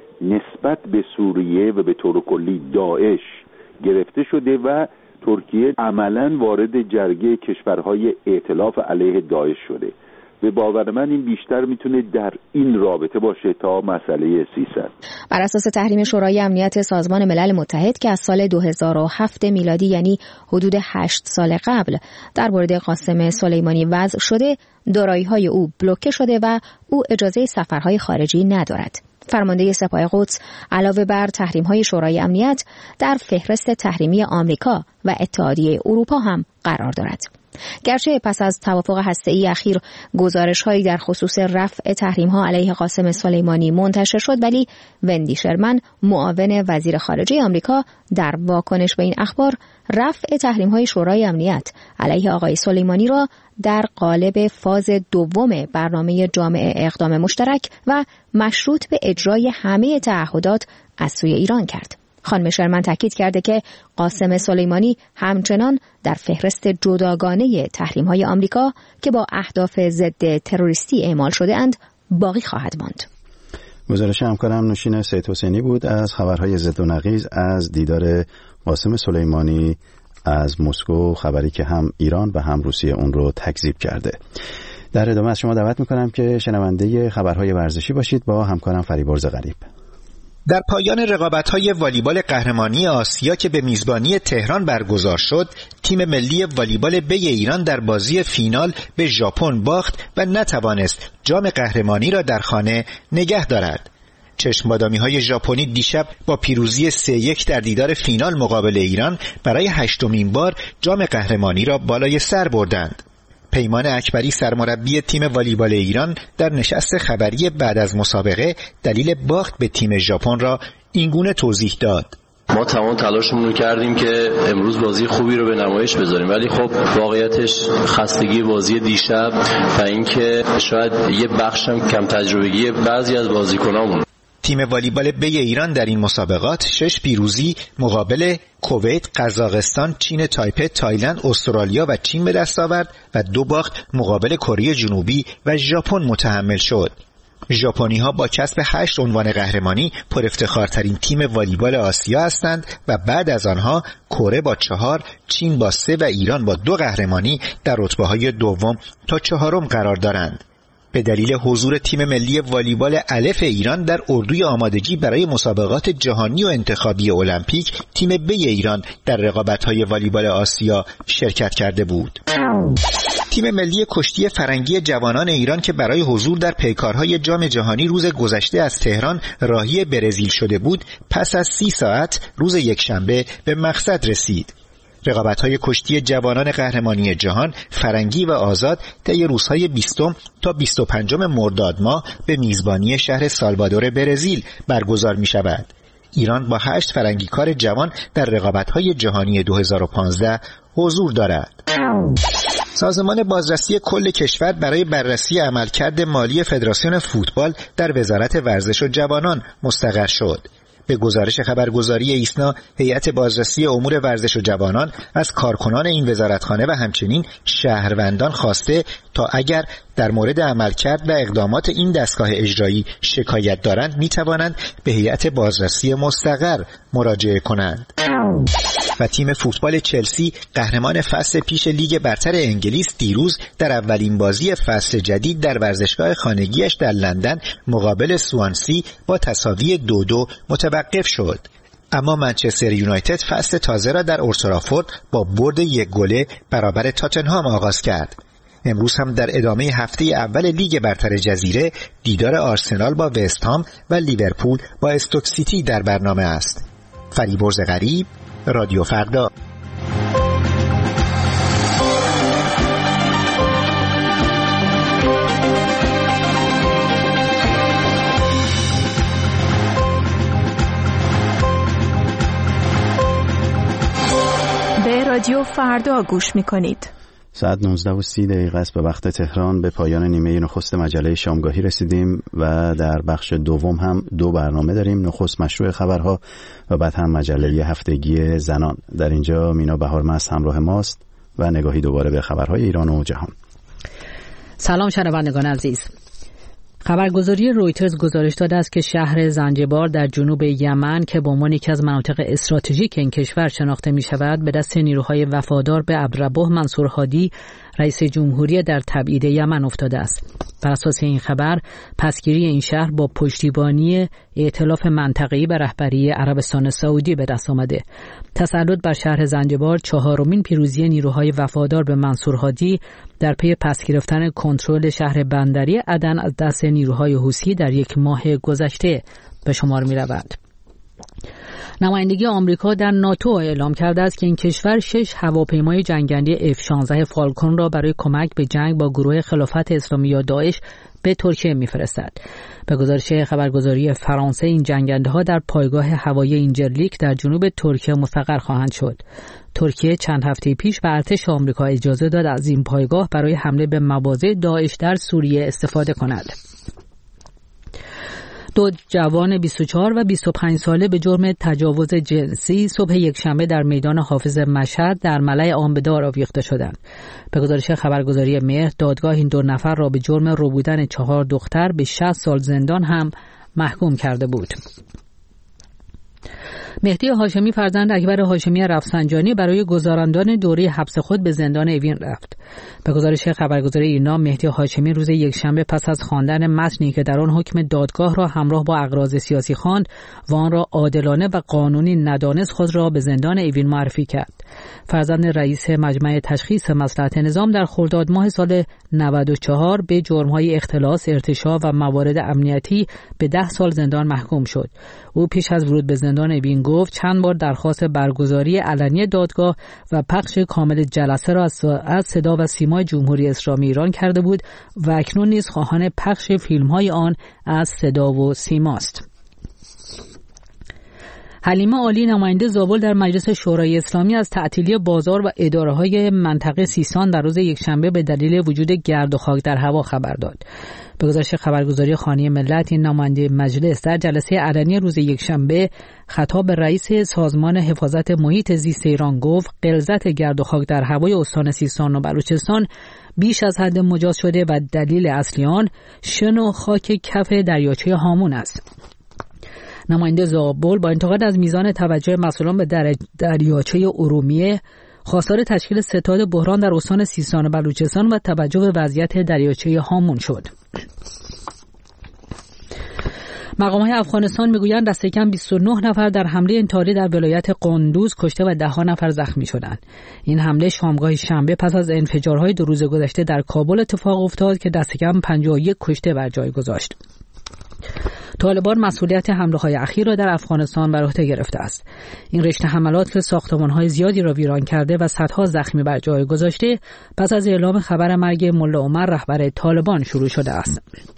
نسبت به سوریه و به طور کلی داعش گرفته شده و ترکیه عملاً وارد جرگه کشورهای ائتلاف علیه داعش شده. به باور من این بیشتر میتونه در این رابطه باشه تا مسئله 300. بر اساس تحریم شورای امنیت سازمان ملل متحد که از سال 2007 میلادی، یعنی حدود 8 سال قبل، در مورد قاسم سلیمانی وضع شده، دارایی‌های او بلوکه شده و او اجازه سفرهای خارجی ندارد. فرمانده سپاه قدس علاوه بر تحریم‌های شورای امنیت در فهرست تحریمی آمریکا و اتحادیه اروپا هم قرار دارد. گرچه پس از توافق هسته‌ای اخیر گزارش‌هایی در خصوص رفع تحریم‌ها علیه قاسم سلیمانی منتشر شد، ولی وندی شرمن، معاون وزیر خارجه آمریکا، در واکنش به این اخبار رفع تحریم‌های شورای امنیت علیه آقای سلیمانی را در قالب فاز دوم برنامه جامع اقدام مشترک و مشروط به اجرای همه تعهدات از سوی ایران کرد. خانم شرمن تاکید کرده که قاسم سلیمانی همچنان در فهرست جداگانه تحریم‌های آمریکا که با اهداف ضد تروریستی اعمال شده اند باقی خواهد ماند. گزارش همکارم نوشین سید حسینی بود از خبرهای ضد و نقیض از دیدار قاسم سلیمانی از مسکو، خبری که هم ایران و هم روسیه اون رو تکذیب کرده. در ادامه از شما دعوت می‌کنم که شنونده خبرهای ورزشی باشید با همکارم فریبرز غریب. در پایان رقابت‌های والیبال قهرمانی آسیا که به میزبانی تهران برگزار شد، تیم ملی والیبال بی ایران در بازی فینال به ژاپن باخت و نتوانست جام قهرمانی را در خانه نگه دارد. چشم‌بادامی‌های ژاپنی دیشب با پیروزی 3-1 در دیدار فینال مقابل ایران برای 8مین بار جام قهرمانی را بالای سر بردند. پیمان اکبری سرمربی تیم والیبال ایران در نشست خبری بعد از مسابقه دلیل باخت به تیم ژاپن را اینگونه توضیح داد: ما تمام تلاشمون رو کردیم که امروز بازی خوبی رو به نمایش بذاریم، ولی خب واقعیتش خستگی بازی دیشب و اینکه شاید یه بخشم کم تجربگی بعضی از بازیکنامون. تیم والیبال بی ایران در این مسابقات 6 پیروزی مقابل کویت، قزاقستان، چین تایپه، تایلند، استرالیا و چین به دست آورد و 2 باخت مقابل کره جنوبی و ژاپن متحمل شد. ژاپنی‌ها با کسب 8 عنوان قهرمانی پر افتخارترین تیم والیبال آسیا هستند و بعد از آنها کره با 4، چین با 3 و ایران با 2 قهرمانی در رتبه‌های دوم تا 4م قرار دارند. به دلیل حضور تیم ملی والیبال الف ایران در اردوی آمادگی برای مسابقات جهانی و انتخابی المپیک، تیم بی ایران در رقابت‌های والیبال آسیا شرکت کرده بود. تیم ملی کشتی فرنگی جوانان ایران که برای حضور در پیکارهای جام جهانی روز گذشته از تهران راهی برزیل شده بود، پس از 30 ساعت روز یکشنبه به مقصد رسید. رقابت‌های کشتی جوانان قهرمانی جهان فرنگی و آزاد طی روزهای 20 تا 25 مرداد ماه به میزبانی شهر سالوادور برزیل برگزار می‌شود. ایران با 8 فرنگیکار جوان در رقابت‌های جهانی 2015 حضور دارد. سازمان بازرسی کل کشور برای بررسی عملکرد مالی فدراسیون فوتبال در وزارت ورزش و جوانان مستقر شد. به گزارش خبرگزاری ایسنا، هیئت بازرسی امور ورزش و جوانان از کارکنان این وزارتخانه و همچنین شهروندان خواسته تا اگر در مورد عملکرد و اقدامات این دستگاه اجرایی شکایت دارند میتوانند به هیئت بازرسی مستقر مراجعه کنند. و تیم فوتبال چلسی قهرمان فصل پیش لیگ برتر انگلیس دیروز در اولین بازی فصل جدید در ورزشگاه خانگیش در لندن مقابل سوانسی با تساوی 2-2 متوقف شد. اما منچستر یونایتد فصل تازه را در اولترافورد با برد 1 گله برابر تاتنهام آغاز کرد. امروز هم در ادامه هفته اول لیگ برتر جزیره دیدار آرسنال با وستهام و لیورپول با استوک سیتی در برنامه است. فریبرز غریب، رادیو فردا. به رادیو فردا گوش می‌کنید. ساعت 19:30 است به وقت تهران. به پایان نیمه نخست مجله شامگاهی رسیدیم و در بخش دوم هم 2 برنامه داریم. نخست مشروع خبرها و بعد هم مجله هفتگی زنان. در اینجا مینا بهارمست همراه ماست و نگاهی دوباره به خبرهای ایران و جهان. سلام شنوندگان عزیز. خبرگزاری رویترز گزارش داده است که شهر زنجبار در جنوب یمن که به عنوان یکی از مناطق استراتژیک این کشور شناخته می شود به دست نیروهای وفادار به عبدالربه منصور هادی رئیس جمهوری در تبعید یمن افتاده است. بر اساس این خبر پسگیری این شهر با پشتیبانی ائتلاف منطقه‌ای به رهبری عربستان سعودی به دست آمده. تسلط بر شهر زنجبار 4مین پیروزی نیروهای وفادار به منصور هادی در پی پس گرفتن کنترل شهر بندری عدن از دست نیروهای حوثی در 1 ماه گذشته به شمار می رود. نمایندگی آمریکا در ناتو اعلام کرده است که این کشور 6 هواپیمای جنگنده F-16 فالکون را برای کمک به جنگ با گروه خلافت اسلامی یا داعش به ترکیه می‌فرستد. به گزارش خبرگزاری فرانسه این جنگنده‌ها در پایگاه هوایی اینجرلیک در جنوب ترکیه مستقر خواهند شد. ترکیه چند هفته پیش به ارتش آمریکا اجازه داد از این پایگاه برای حمله به مواضع داعش در سوریه استفاده کند. 2 جوان 24 و 25 ساله به جرم تجاوز جنسی صبح یکشنبه در میدان حافظ مشهد در ملأ عام به دار آویخته شدند. به گزارش خبرگزاری مهر، دادگاه این 2 نفر را به جرم ربودن 4 دختر به 60 سال زندان هم محکوم کرده بود. مهدی هاشمی فرزند اکبر هاشمی رفسنجانی برای گذراندن دوره حبس خود به زندان اوین رفت. به گزارش خبرگزاری ایرنا، مهدی هاشمی روز یکشنبه پس از خواندن متنی که در آن حکم دادگاه را همراه با اغراض سیاسی خواند و آن را عادلانه و قانونی ندانست، خود را به زندان اوین معرفی کرد. فرزند رئیس مجمع تشخیص مصلحت نظام در خرداد ماه سال 94 به جرم‌های اختلاس، ارتشاء و موارد امنیتی به 10 سال زندان محکوم شد. او پیش از ورود به زندان اوین گفت چند بار درخواست برگزاری علنی دادگاه و پخش کامل جلسه را از صدا و سیمای جمهوری اسلامی ایران کرده بود و اکنون نیز خواهان پخش فیلم‌های آن از صدا و سیماست. حلیمه عالی نماینده زابل در مجلس شورای اسلامی از تعطیلی بازار و اداره‌های منطقه سیستان در روز یکشنبه به دلیل وجود گرد و خاک در هوا خبر داد. به گزارش خبرگزاری خانه ملت، این نماینده مجلس در جلسه علنی روز یکشنبه خطاب به رئیس سازمان حفاظت محیط زیست ایران گفت غلظت گرد و خاک در هوای استان سیستان و بلوچستان بیش از حد مجاز شده و دلیل اصلی آن شن و خاک کف دریاچه هامون است. نماینده زابل با انتقاد از میزان توجه مسئولان به دریاچه ارومیه خواستار تشکیل ستاد بحران در استان سیستان و بلوچستان و توجه به وضعیت دریاچه هامون شد. مقام‌های افغانستان میگویند دست کم 29 نفر در حمله انتحاری در ولایت قندوز کشته و 10 نفر زخمی شدند. این حمله شامگاه شنبه پس از انفجارهای 2 روز گذشته در کابل اتفاق افتاد که دست کم 51 کشته بر جای گذاشت. طالبان مسئولیت حمله‌های اخیر را در افغانستان بر عهده گرفته است. این رشته حملات که ساختمان‌های زیادی را ویران کرده و صدها زخمی بر جای گذاشته پس از اعلام خبر مرگ ملا عمر رهبر طالبان شروع شده است.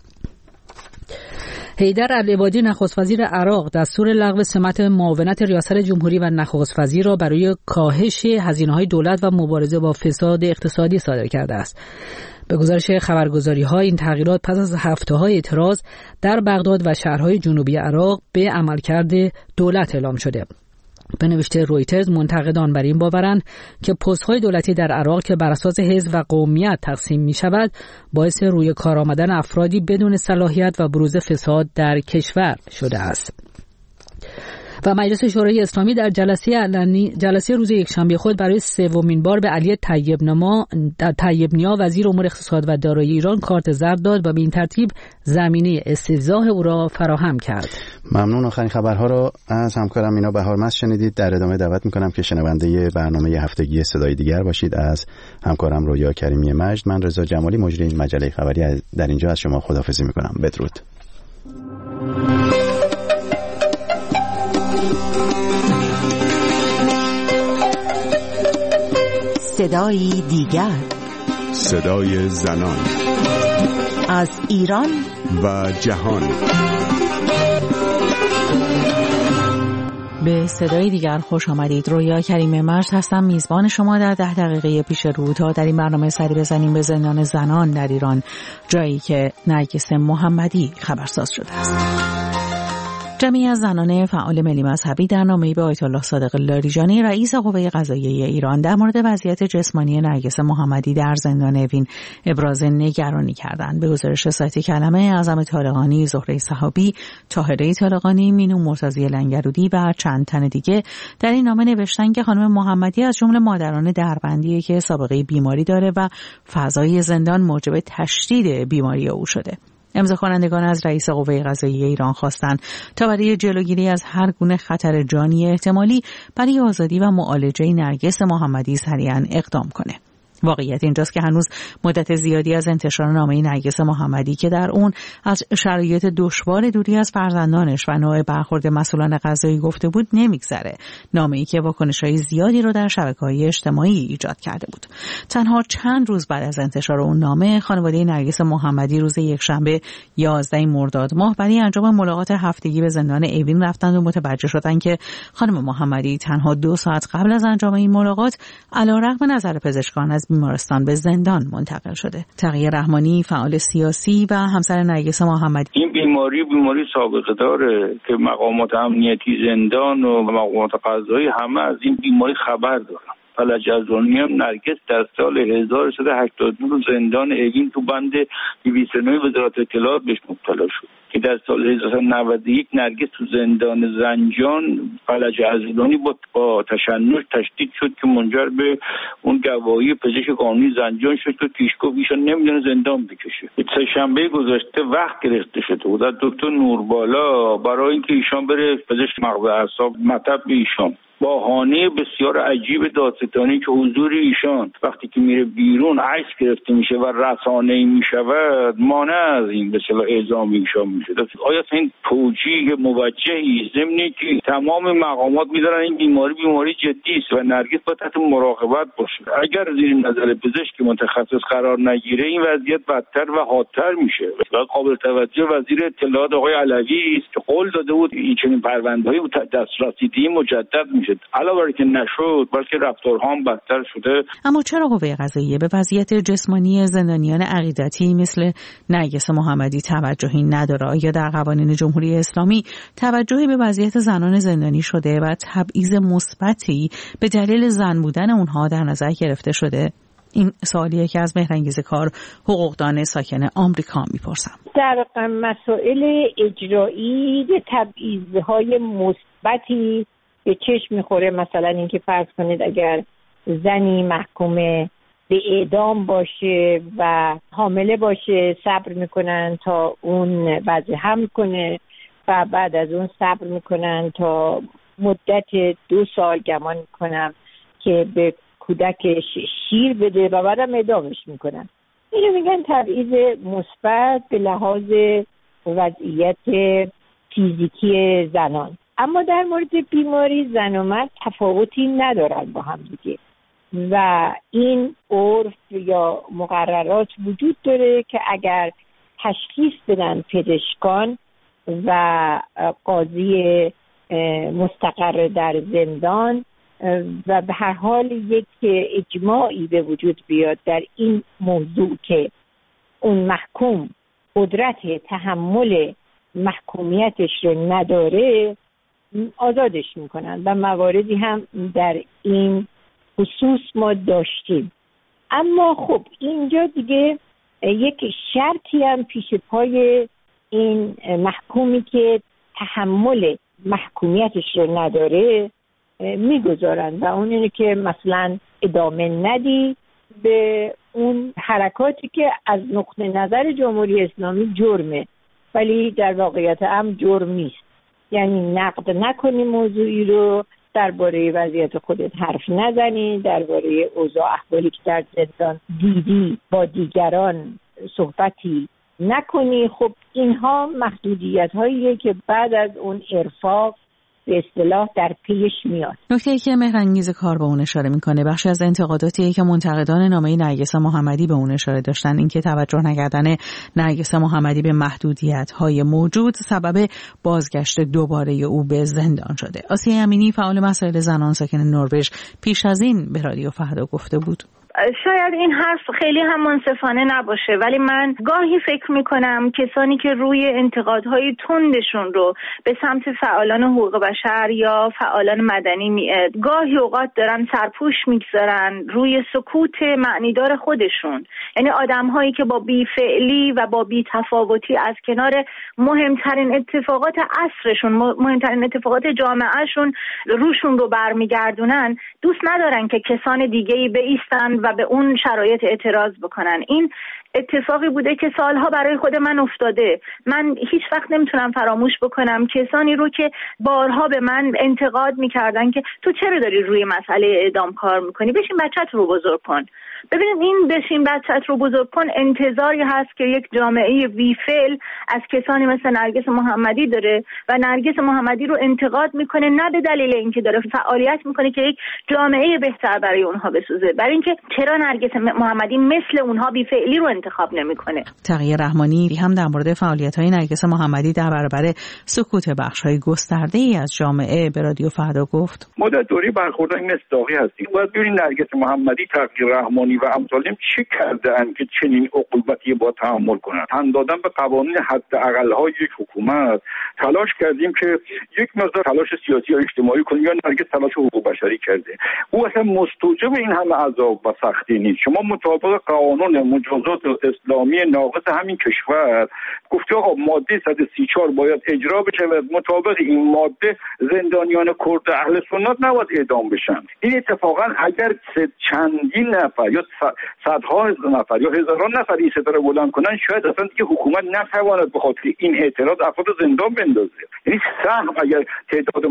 حیدر العبادی نخست وزیر عراق دستور لغو سمت معاونت ریاست جمهوری و نخست وزیر را برای کاهش هزینه‌های دولت و مبارزه با فساد اقتصادی صادر کرده است. به گزارش خبرگزاری‌ها این تغییرات پس از هفته‌های اعتراض در بغداد و شهرهای جنوبی عراق به عملکرد دولت اعلام شده. به نوشته رویترز منتقدان بر این باورند که پست‌های دولتی در عراق که بر اساس حزب و قومیت تقسیم می‌شود باعث روی کار آمدن افرادی بدون صلاحیت و بروز فساد در کشور شده است. و مجلس شورای اسلامی در جلسه روز یکشنبه خود برای سومین بار به علی طیب نیا وزیر امور اقتصاد و دارایی ایران کارت زرد داد و به این ترتیب زمینه استیضاح او را فراهم کرد. ممنون. آخرین خبرها را از همکارم مینا بهارمست شنیدید. در ادامه دعوت میکنم که شنونده برنامه هفتگی صدای دیگر باشید. از همکارم رویا کریمی مجد، من رضا جمالی مجری این مجله خبری در اینجا از شما خداحافظی میکنم. بدرود. صدای دیگر، صدای زنان از ایران و جهان. به صدای دیگر خوش آمدید. رویا کریم مجد هستم، میزبان شما در 10 دقیقه پیش رو تا در این برنامه سری بزنیم به زندان زنان در ایران، جایی که نرگس محمدی خبرساز شده است. جمعی از زنان فعال ملی مذهبی در نامه‌ای به آیت الله صادق لاریجانی رئیس قوه قضاییه ایران در مورد وضعیت جسمانی نرگس محمدی در زندان اوین ابراز نگرانی کردند. به گزارش سایت کلمه، اعظم طالقانی، زهره صحابی، طاهره طالقانی، مینو مرتضی لنگرودی و چند تن دیگه در این نامه نوشتن که خانم محمدی از جمله مادران دربندیه که سابقه بیماری داره و فضای زندان موجب تشدید بیماری او شده. امضا کنندگان از رئیس قوه قضاییه ایران خواستند تا برای جلوگیری از هر گونه خطر جانی احتمالی برای آزادی و معالجه نرگس محمدی سریعاً اقدام کنه. واقعیت اینجاست که هنوز مدت زیادی از انتشار نامه نرگس محمدی که در اون از شرایط دشوار دوری از فرزندانش و نوع برخورد مسئولان قضایی گفته بود نمیگذره. نامه‌ای که واکنش‌های زیادی رو در شبکه‌های اجتماعی ایجاد کرده بود. تنها چند روز بعد از انتشار اون نامه، خانواده نرگس محمدی روز یکشنبه 11 مرداد ماه برای انجام ملاقات هفتگی به زندان اوین رفتند و متوجه شدند که خانم محمدی تنها 2 ساعت قبل از انجام این ملاقات علیرغم نظر پزشکان از بیمارستان به زندان منتقل شده. تقی رحمانی، فعال سیاسی و همسر نرگس محمدی: این بیماری سابقه داره که مقامات امنیتی زندان و مقامات قضایی همه از این بیماری خبر دارن. فلج ازرانی هم نرگس در سال 1382 زندان اوین تو بند 209 وزارت اطلاعات بهش مبتلا شد که در سال 1991 نرگس تو زندان زنجان فلج ازرانی با تشنج تشدید شد که منجر به اون گواهی پزشک قانونی زنجان شد که پیش گفت ایشان نمیدونه زندان بکشه. سه‌شنبه گذشته وقت گرفته شده بود از دکتر نوربالا برای اینکه ایشان بره پزشک مغز اعصاب مطب به ایشان، بهانه بسیار عجیب دادستانی که حضور ایشان وقتی که میره بیرون عکس گرفته میشه و رسانه‌ای میشود مانع از این به اصطلاح اعزام ایشان میشه. آیا این توجیه موجهی ضمن که تمام مقامات میدارن این بیماری جدی است و نرگس باید تحت مراقبت باشه؟ اگر زیر نظر پزشک متخصص قرار نگیره این وضعیت بدتر و حادتر میشه. قابل توجه وزیر اطلاعات آقای علوی است که قول داده بود این چنین پرونده‌ای دسترسیدگی مجدد میشه. علاوه بر که نشد بلکه رفتارها هم بدتر شده. اما چرا قوه قضاییه به وضعیت جسمانی زندانیان عقیدتی مثل نرگس محمدی توجهی نداره؟ یا در قوانین جمهوری اسلامی توجهی به وضعیت زنان زندانی شده و تبعیض مثبتی به دلیل زن بودن اونها در نظر گرفته شده؟ این سوالیه که از مهرانگیز کار، حقوقدان ساکن آمریکا میپرسم. در مسائل اجرایی تبعیض‌های مثبتی به چشم میخوره. مثلا اینکه فرض کنید اگر زنی محکوم به اعدام باشه و حامله باشه صبر میکنن تا اون وضع حمل کنه و بعد از اون صبر میکنن تا مدت 2 سال گمان میکنم که به کودکش شیر بده و بعدم اعدامش میکنن. اینو میگن تبعیض مثبت به لحاظ وضعیت فیزیکی زنان. اما در مورد بیماری زن و مرد تفاوتی ندارن با هم دیگه و این عرف یا مقررات وجود داره که اگر تشخیص بدن پزشکان و قاضی مستقر در زندان و به هر حال یک اجماعی به وجود بیاد در این موضوع که اون محکوم قدرت تحمل محکومیتش رو نداره آزادش میکنن و مواردی هم در این خصوص ما داشتیم. اما خب اینجا دیگه یک شرطی هم پیش پای این محکومی که تحمل محکومیتش رو نداره میگذارن و اون اینه که مثلا ادامه ندی به اون حرکاتی که از نقطه نظر جمهوری اسلامی جرمه ولی در واقعیت هم جرم نیست. یعنی نقد نکنی موضوعی رو، درباره وضعیت خودت حرف نزنی، درباره اوضاع احوالی که در زندان دیدی با دیگران صحبتی نکنی. خب اینها محدودیت هاییه که بعد از اون ارفاق به اصطلاح در پیش میاد. نکته‌ای که مهرانگیز کار به اون اشاره میکنه بخشی از انتقاداتی که منتقدان نامه نرگس محمدی به اون اشاره داشتن این که توجه نکردن نرگس محمدی به محدودیت‌های موجود سبب بازگشت دوباره او به زندان شده. آسیه امینی فعال مسائل زنان ساکن نروژ پیش از این به رادیو فردا گفته بود شاید این حرف خیلی هم منصفانه نباشه ولی من گاهی فکر میکنم کسانی که روی انتقادهای تندشون رو به سمت فعالان حقوق بشر یا فعالان مدنی گاهی اوقات دارن سرپوش میگذارن روی سکوت معنیدار خودشون، یعنی آدمهایی که با بیفعلی و با بی‌تفاوتی از کنار مهمترین اتفاقات عصرشون، مهمترین اتفاقات جامعهشون روشون رو برمیگردونن، دوست ندارن که کسان دیگه‌ای بایستن و به اون شرایط اعتراض بکنن. این اتفاقی بوده که سالها برای خود من افتاده. من هیچ وقت نمیتونم فراموش بکنم کسانی رو که بارها به من انتقاد میکردن که تو چرا داری روی مسئله اعدام کار میکنی، بشین بچت رو بزرگ کن. ببینید این بشین بچت رو بزرگ کن انتظاری هست که یک جامعه بیفعل از کسانی مثل نرگس محمدی داره و نرگس محمدی رو انتقاد میکنه نه به دلیل اینکه داره فعالیت میکنه که یک جامعه بهتر برای اونها بسازه، برای اینکه چرا نرگس محمدی مثل اونها بیفعلی رو انتخاب نمیکنه. تقی رحمانی هم در مورد فعالیت‌های نرگس محمدی در برابر سکوت بخش‌های گسترده‌ای از جامعه به رادیو فردا گفت ما در دوره برخوردهای مصداقی هستیم. باید ببینید نرگس محمدی، تقی رحمانی و امثالهم چه کردن که چنین عقوبتی با تحمل کنند. تن دادن به قوانین حداقل‌های یک حکومت. تلاش کردیم که یک مقدار تلاش سیاسی یا اجتماعی کنیم یا نرگس تلاش حقوق بشری کرده. او اصلا مستوجب این همه عذاب و سختی نیست. شما مطابق قانون مجازات اسلامی ناقص همین کشور گفته آقا ماده 134 باید اجرا بشه و مطابق این ماده زندانیان کرد اهل سنت نباید اعدام بشن. این اتفاقا اگر چندین نفر یا صدها نفر یا هزاران نفر این ستاره بلند کنن شاید اصلا دیگه حکومت نتواند به خاطر این اعتراض افراد زندان بندازه. یعنی سهم اگر تعداد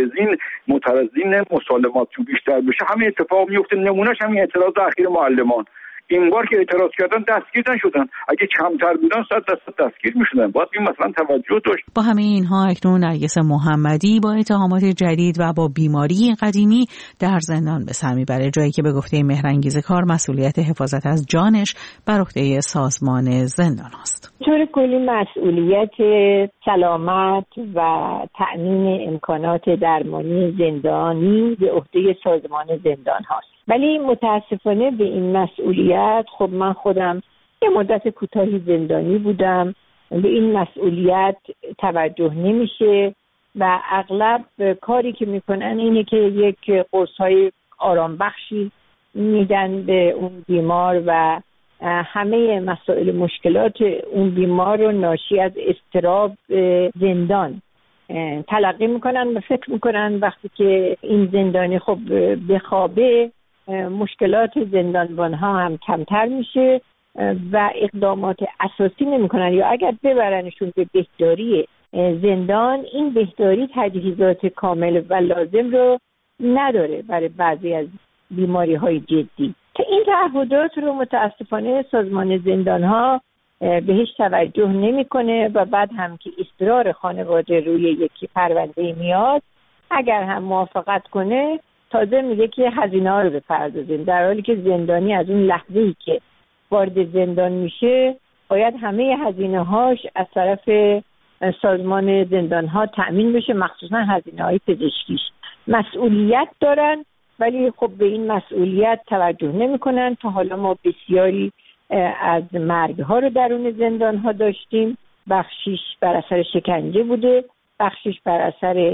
معترضین مسالمات بیشتر بشه همین اتفاق میفته. نمونهش همین اعتراض اخیر معلمان. این بار که اعتراض کردن دستگیر نشدن، اگه کمتر بودن 100% دستگیر میشدن. باید این مثلا توجه داشت. با همه اینها اکنون نرگس محمدی با اتهامات جدید و با بیماری قدیمی در زندان به سر میبره، جایی که به گفته مهرانگیز کار مسئولیت حفاظت از جانش بر عهده سازمان زندان است. طور کلی مسئولیت سلامت و تأمین امکانات درمانی زندانی به عهده سازمان زندان هاست. ولی متاسفانه به این مسئولیت خب من خودم یه مدت کوتاهی زندانی بودم، به این مسئولیت توجه نمیشه و اغلب کاری که میکنن اینه که یک قرص‌های آرام بخشی میدن به اون بیمار و همه مسائل مشکلات اون بیمار رو ناشی از اضطراب زندان تلقی میکنن و فکر میکنن وقتی که این زندانی خب بخوابه مشکلات زندانبان ها هم کمتر میشه و اقدامات اساسی نمیکنن، یا اگر ببرنشون به بهداری زندان این بهداری تجهیزات کامل و لازم رو نداره برای بعضی از بیماری های جدی که این تعهدات رو متاسفانه سازمان زندان ها بهش توجه نمیکنه و بعد هم که اصرار خانواده روی یکی پرونده میاد اگر هم موافقت کنه تازه میگه که هزینه ها رو بپردازیم، در حالی که زندانی از اون لحظه‌ای که وارد زندان میشه باید همه هزینه هاش از طرف سازمان زندان ها تأمین بشه، مخصوصا هزینه های پزشکیش. مسئولیت دارن ولی خب به این مسئولیت توجه نمیکنن. تا حالا ما بسیاری از مرگ ها رو درون زندان ها داشتیم، بخشیش بر اثر شکنجه بوده، بخشیش بر اثر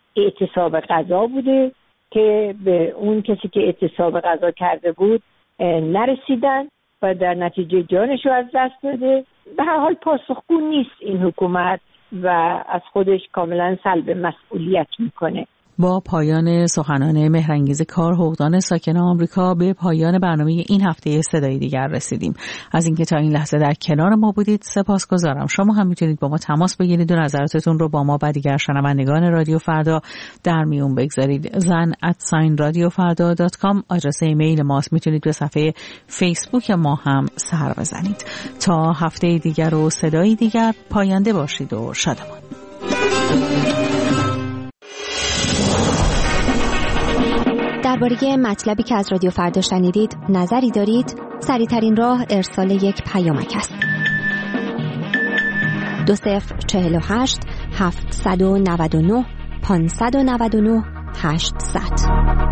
اعتصاب غذا بوده که به اون کسی که اعتصاب غذا کرده بود نرسیدن و در نتیجه جانش رو از دست داده. به هر حال پاسخگو نیست این حکومت و از خودش کاملا سلب مسئولیت میکنه. با پایان سخنان مهرانگیز کار حقوقدان ساکن آمریکا به پایان برنامه این هفته صدای دیگر رسیدیم. از اینکه تا این لحظه در کنار ما بودید سپاسگزارم. شما هم میتونید با ما تماس بگیرید و نظراتتون رو با ما و دیگر شنوندگان رادیو فردا در میون بگذارید. zan@radiofarda.com آدرس ایمیل ماست. میتونید به صفحه فیسبوک ما هم سر بزنید. تا هفته دیگر و صدای دیگر، پاینده باشید و شادمان. درباره مطلبی که از رادیو فردا شنیدید نظری دارید؟ سریع‌ترین راه ارسال یک پیامک است. 2048 799 599 800